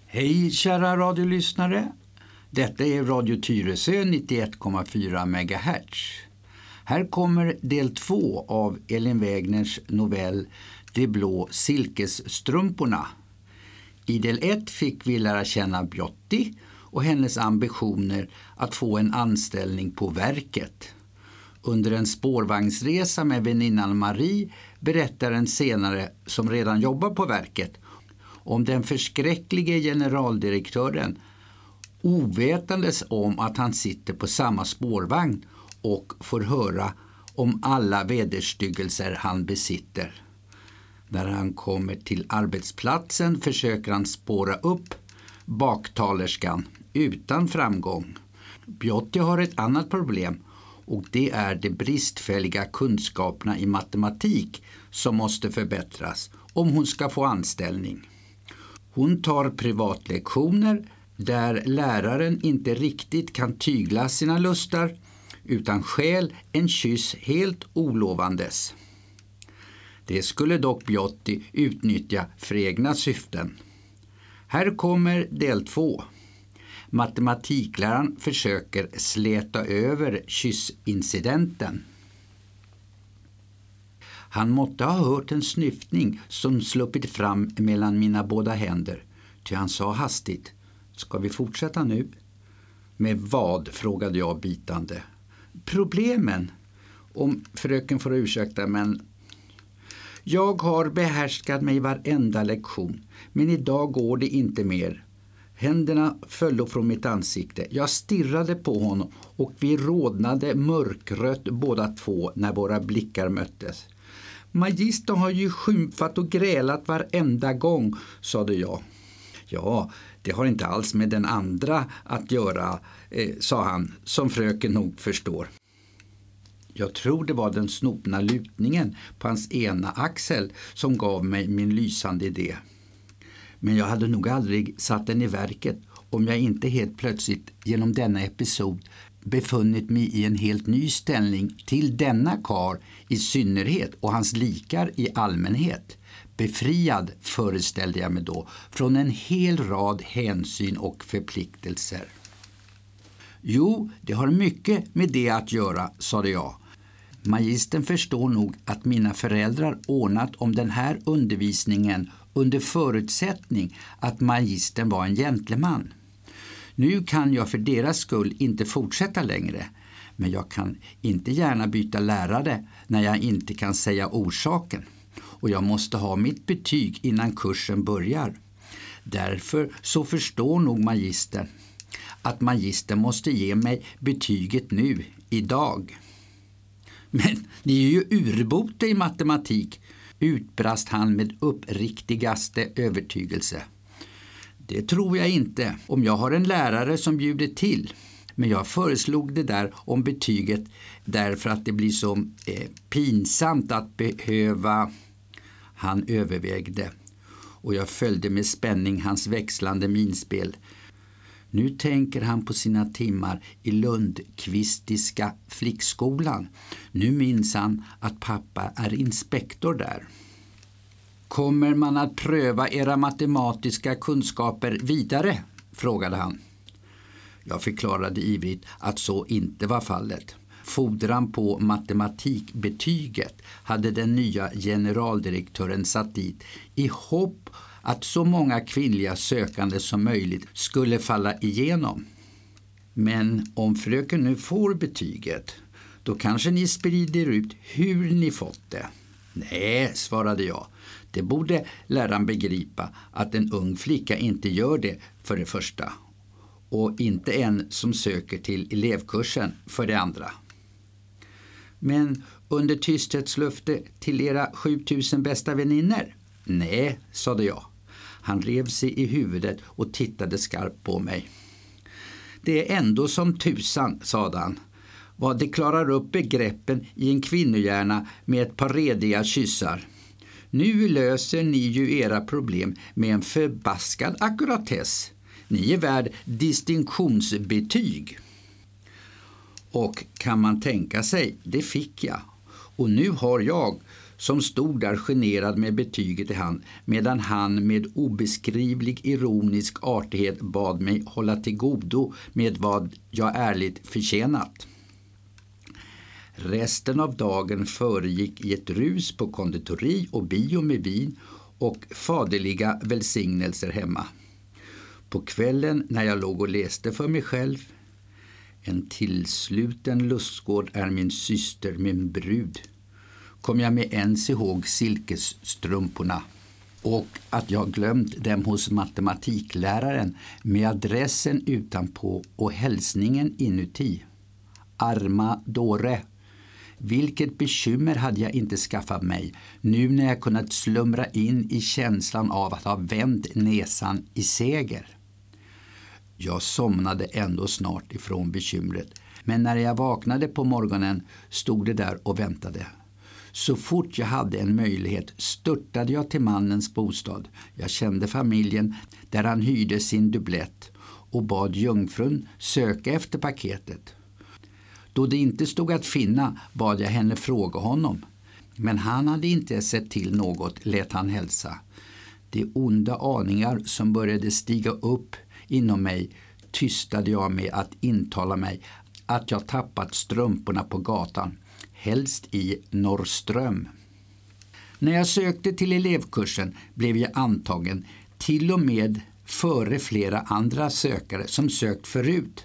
Hej kära radiolyssnare, detta är Radio Tyresö 91,4 MHz. Här kommer del 2 av Elin Wägners novell De blå silkesstrumporna. I del 1 fick vi lära känna Bjotti och hennes ambitioner att få en anställning på verket. Under en spårvagnsresa med väninnan Marie berättar en senare som redan jobbar på verket om den förskräcklige generaldirektören, ovetandes om att han sitter på samma spårvagn och får höra om alla vederstyggelser han besitter. När han kommer till arbetsplatsen försöker han spåra upp baktalerskan utan framgång. Bjotti har ett annat problem, och det är de bristfälliga kunskaperna i matematik som måste förbättras om hon ska få anställning. Hon tar privatlektioner där läraren inte riktigt kan tygla sina lustar utan skäl en kyss helt olovandes. Det skulle dock Bjotti utnyttja för egna syften. Här kommer del 2. Matematikläraren försöker släta över kyssincidenten. Han måtte ha hört en snyftning som sluppit fram mellan mina båda händer. Ty han sa hastigt: "Ska vi fortsätta nu?" "Med vad?" frågade jag bitande. "Problemen. Om fröken får ursäkta, men jag har behärskat mig varenda lektion. Men idag går det inte mer." Händerna föll från mitt ansikte. Jag stirrade på honom och vi rodnade mörkrött båda två när våra blickar möttes. "Magister har ju skymfat och grälat varenda gång", sade jag. "Ja, det har inte alls med den andra att göra", sa han, som fröken nog förstår. Jag tror det var den snopna lutningen på hans ena axel som gav mig min lysande idé. Men jag hade nog aldrig satt den i verket om jag inte helt plötsligt genom denna episod befunnit mig i en helt ny ställning till denna karl i synnerhet och hans likar i allmänhet. Befriad, föreställde jag mig då, från en hel rad hänsyn och förpliktelser. "Jo, det har mycket med det att göra", sade jag. "Magistern förstår nog att mina föräldrar ordnat om den här undervisningen under förutsättning att magistern var en gentleman. Nu kan jag för deras skull inte fortsätta längre, men jag kan inte gärna byta lärare när jag inte kan säga orsaken. Och jag måste ha mitt betyg innan kursen börjar. Därför så förstår nog magistern att magistern måste ge mig betyget nu, idag." "Men det är ju urbota i matematik", utbrast han med uppriktigaste övertygelse. "Det tror jag inte, om jag har en lärare som bjuder till. Men jag föreslog det där om betyget därför att det blir så pinsamt att behöva..." Han övervägde, och jag följde med spänning hans växlande minspel. Nu tänker han på sina timmar i Lundqvistiska flickskolan. Nu minns han att pappa är inspektor där. "Kommer man att pröva era matematiska kunskaper vidare?" frågade han. Jag förklarade ivrigt att så inte var fallet. Fordran på matematikbetyget hade den nya generaldirektören satt dit i hopp att så många kvinnliga sökande som möjligt skulle falla igenom. "Men om fröken nu får betyget, då kanske ni sprider ut hur ni fått det." "Nej", svarade jag. "Det borde läraren begripa att en ung flicka inte gör det för det första. Och inte en som söker till elevkursen för det andra." "Men under tysthetslöfte till era 7000 bästa väninner?" "Nej", sade jag. Han rev sig i huvudet och tittade skarpt på mig. "Det är ändå som tusan", sade han. "Vad det klarar upp begreppen i en kvinnohjärna med ett par rediga kyssar. Nu löser ni ju era problem med en förbaskad akkuratess. Ni är värd distinktionsbetyg." Och kan man tänka sig, det fick jag. Och nu har jag, som stod där generad med betyget i hand, medan han med obeskrivlig ironisk artighet bad mig hålla till godo med vad jag ärligt förtjänat. Resten av dagen föregick i ett rus på konditori och bio med vin och faderliga välsignelser hemma. På kvällen när jag låg och läste för mig själv, en tillsluten lustgård är min syster, min brud, kom jag med ens ihåg silkesstrumporna och att jag glömt dem hos matematikläraren med adressen utanpå och hälsningen inuti. Arma dåre! Vilket bekymmer hade jag inte skaffat mig nu när jag kunnat slumra in i känslan av att ha vänt näsan i seger. Jag somnade ändå snart ifrån bekymret, men när jag vaknade på morgonen stod det där och väntade. Så fort jag hade en möjlighet störtade jag till mannens bostad. Jag kände familjen där han hyrde sin dubblett och bad jungfrun söka efter paketet. Då det inte stod att finna bad jag henne fråga honom. Men han hade inte sett till något, lät han hälsa. De onda aningar som började stiga upp inom mig tystade jag med att intala mig att jag tappat strumporna på gatan, helst i Norrström. När jag sökte till elevkursen blev jag antagen till och med före flera andra sökare som sökt förut.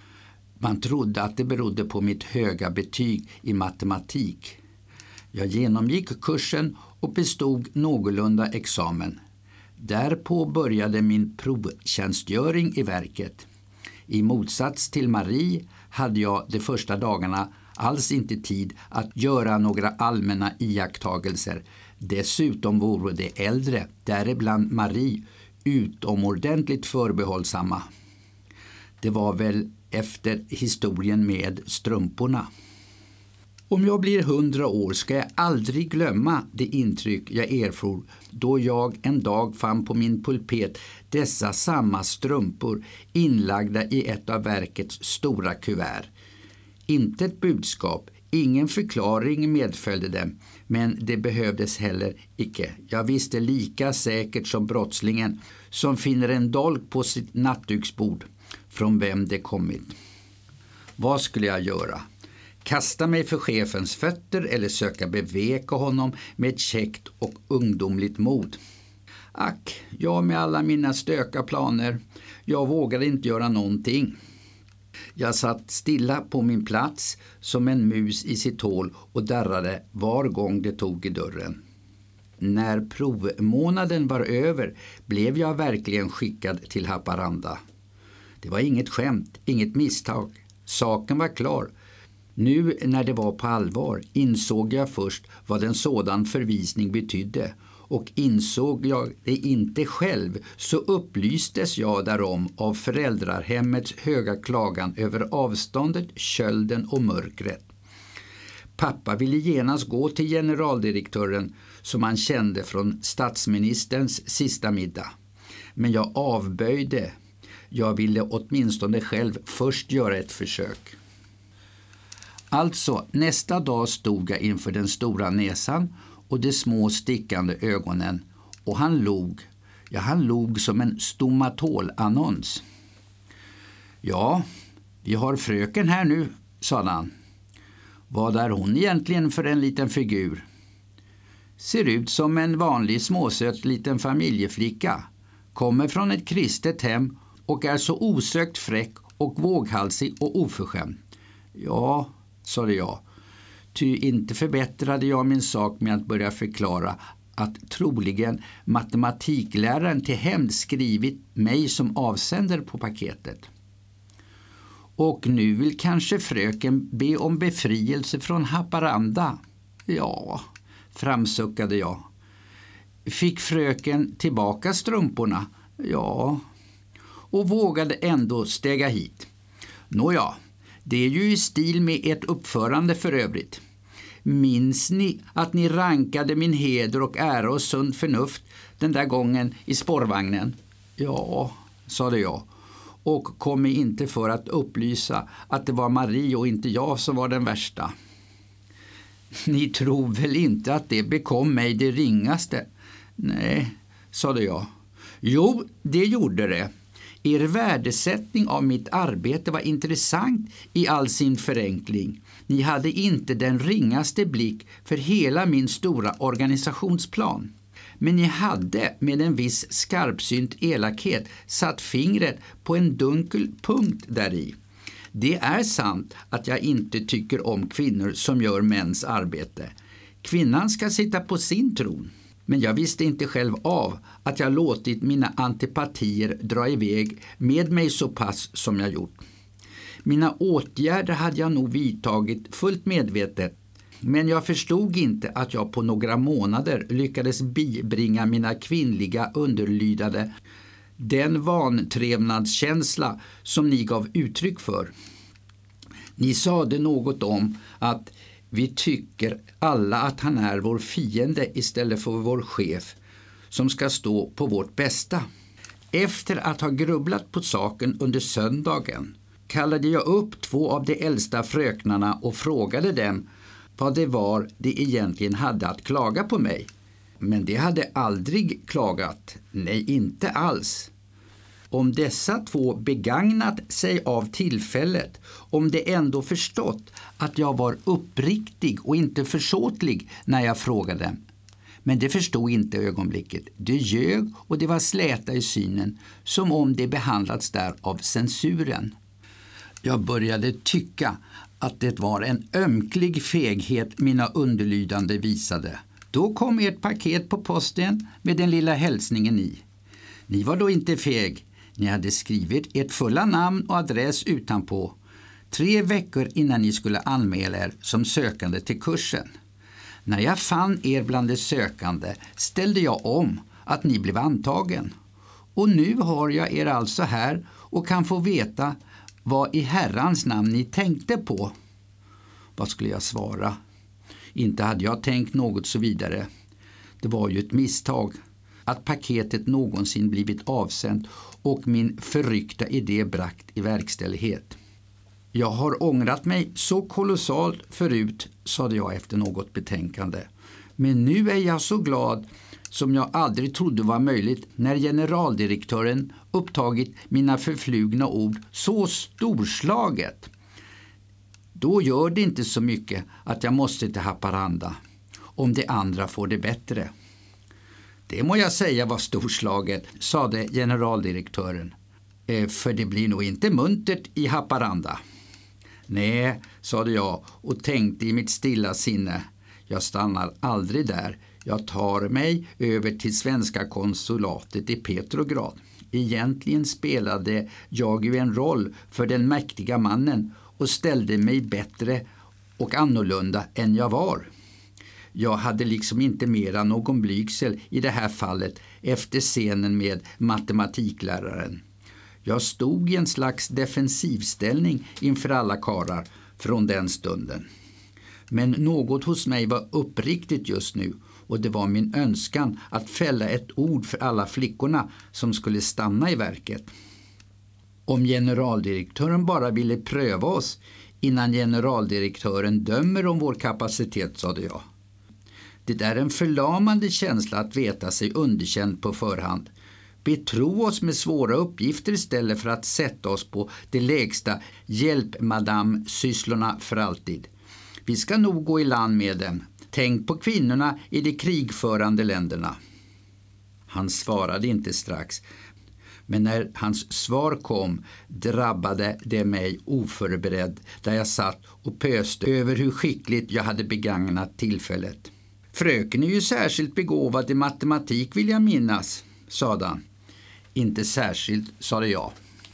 Man trodde att det berodde på mitt höga betyg i matematik. Jag genomgick kursen och bestod någorlunda examen. Därpå började min provtjänstgöring i verket. I motsats till Marie hade jag de första dagarna alls inte tid att göra några allmänna iakttagelser. Dessutom vore de äldre, däribland Marie, utomordentligt förbehållsamma. Det var väl efter historien med strumporna. Om jag blir 100 år ska jag aldrig glömma det intryck jag erfor då jag en dag fann på min pulpet dessa samma strumpor inlagda i ett av verkets stora kuvert. Inte ett budskap, ingen förklaring medföljde dem, men det behövdes heller icke. Jag visste lika säkert som brottslingen som finner en dolk på sitt nattduksbord från vem det kommit. Vad skulle jag göra? Kasta mig för chefens fötter eller söka beveka honom med ett käckt och ungdomligt mod? Ack, jag med alla mina stöka planer. Jag vågade inte göra någonting. Jag satt stilla på min plats som en mus i sitt hål och darrade var gång det tog i dörren. När provmånaden var över blev jag verkligen skickad till Haparanda. Det var inget skämt, inget misstag. Saken var klar. Nu när det var på allvar insåg jag först vad en sådan förvisning betydde, och insåg jag det inte själv så upplystes jag därom av föräldrarhemmets höga klagan över avståndet, kölden och mörkret. Pappa ville genast gå till generaldirektören som han kände från statsministerns sista middag. Men jag avböjde. Jag ville åtminstone själv först göra ett försök. Alltså, nästa dag stod jag inför den stora näsan och de små stickande ögonen, och han log. Ja, han log som en stomatolannons. Ja, vi har fröken här nu, sa han. Vad är hon egentligen för en liten figur? Ser ut som en vanlig småsöt liten familjeflicka. Kommer från ett kristet hem och är så osökt fräck och våghalsig och oförskämd. Ja, sade jag. Ty inte förbättrade jag min sak med att börja förklara att troligen matematikläraren till hämnd skrivit mig som avsändare på paketet. Och nu vill kanske fröken be om befrielse från Haparanda. Ja, framsuckade jag. Fick fröken tillbaka strumporna? Ja, och vågade ändå stega hit. Nåja, det är ju i stil med ert uppförande för övrigt. Minns ni att ni rankade min heder och ära och sund förnuft den där gången i spårvagnen? Ja, sade jag, och kom mig inte för att upplysa att det var Marie och inte jag som var den värsta. Ni tror väl inte att det bekom mig det ringaste? Nej, sade jag. Jo, det gjorde det. Er värdesättning av mitt arbete var intressant i all sin förenkling. Ni hade inte den ringaste blick för hela min stora organisationsplan. Men ni hade med en viss skarpsynt elakhet satt fingret på en dunkel punkt däri. Det är sant att jag inte tycker om kvinnor som gör mäns arbete. Kvinnan ska sitta på sin tron. Men jag visste inte själv av att jag låtit mina antipatier dra iväg med mig så pass som jag gjort. Mina åtgärder hade jag nog vidtagit fullt medvetet, men jag förstod inte att jag på några månader lyckades bibringa mina kvinnliga underlydande den vantrevnadskänsla som ni gav uttryck för. Ni sade något om att vi tycker alla att han är vår fiende istället för vår chef som ska stå på vårt bästa. Efter att ha grubblat på saken under söndagen kallade jag upp 2 av de äldsta fröknarna och frågade dem vad det var de egentligen hade att klaga på mig. Men de hade aldrig klagat, nej inte alls. Om dessa 2 begagnat sig av tillfället, om de ändå förstått att jag var uppriktig och inte försåtlig när jag frågade dem. Men det förstod inte ögonblicket. Det ljög och det var släta i synen, som om det behandlats där av censuren. Jag började tycka att det var en ömklig feghet mina underlydande visade. Då kom ert paket på posten med den lilla hälsningen i. Ni var då inte feg. Ni hade skrivit ert fulla namn och adress utanpå 3 veckor innan ni skulle anmäla er som sökande till kursen. När jag fann er bland de sökande ställde jag om att ni blev antagen. Och nu har jag er alltså här och kan få veta vad i Herrans namn ni tänkte på. Vad skulle jag svara? Inte hade jag tänkt något så vidare. Det var ju ett misstag att paketet någonsin blivit avsänt och min förryckta idé brakt i verkställighet. Jag har ångrat mig så kolossalt förut, sade jag efter något betänkande. Men nu är jag så glad som jag aldrig trodde var möjligt när generaldirektören upptagit mina förflugna ord så storslaget. Då gör det inte så mycket att jag måste till Haparanda, om de andra får det bättre. Det må jag säga var storslaget, sade generaldirektören. För det blir nog inte muntert i Haparanda. Nej, sade jag och tänkte i mitt stilla sinne. Jag stannar aldrig där. Jag tar mig över till svenska konsulatet i Petrograd. Egentligen spelade jag ju en roll för den mäktiga mannen och ställde mig bättre och annorlunda än jag var. Jag hade liksom inte mera någon blygsel i det här fallet efter scenen med matematikläraren. Jag stod i en slags defensivställning inför alla karlar från den stunden. Men något hos mig var uppriktigt just nu och det var min önskan att fälla ett ord för alla flickorna som skulle stanna i verket. Om generaldirektören bara ville pröva oss innan generaldirektören dömer om vår kapacitet, sade jag. Det är en förlamande känsla att veta sig underkänd på förhand. Betro oss med svåra uppgifter istället för att sätta oss på det lägsta hjälp-madam-sysslorna för alltid. Vi ska nog gå i land med dem. Tänk på kvinnorna i de krigförande länderna. Han svarade inte strax. Men när hans svar kom drabbade det mig oförberedd där jag satt och pöste över hur skickligt jag hade begagnat tillfället. Fröken är ju särskilt begåvad i matematik vill jag minnas, sade han. Inte särskilt, sade jag.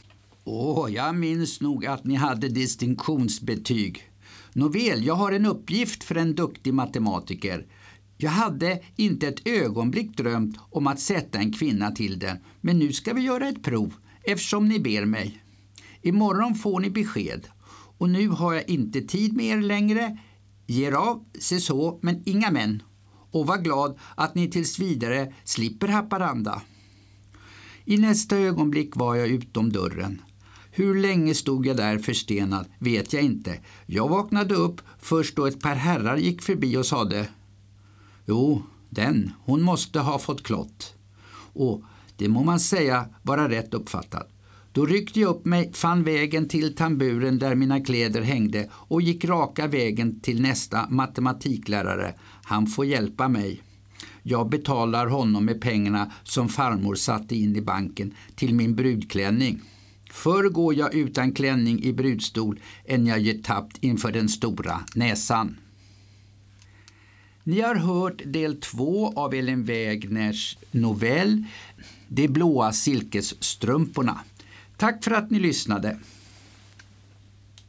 Jag minns nog att ni hade distinktionsbetyg. Nåväl, jag har en uppgift för en duktig matematiker. Jag hade inte ett ögonblick drömt om att sätta en kvinna till det, men nu ska vi göra ett prov eftersom ni ber mig. Imorgon får ni besked och nu har jag inte tid med er längre. Ger av, se så, men inga män. Och var glad att ni tills vidare slipper Haparanda. I nästa ögonblick var jag utom dörren. Hur länge stod jag där förstenad vet jag inte. Jag vaknade upp först då ett par herrar gick förbi och sade: Jo, hon måste ha fått klott. Och det må man säga vara rätt uppfattat. Då ryckte jag upp mig, fann vägen till tamburen där mina kläder hängde och gick raka vägen till nästa matematiklärare. Han får hjälpa mig. Jag betalar honom med pengarna som farmor satte in i banken till min brudklänning. Förr går jag utan klänning i brudstol än jag ger tappt inför den stora näsan. Ni har hört del 2 av Elin Wägners novell De blåa silkesstrumporna. Tack för att ni lyssnade.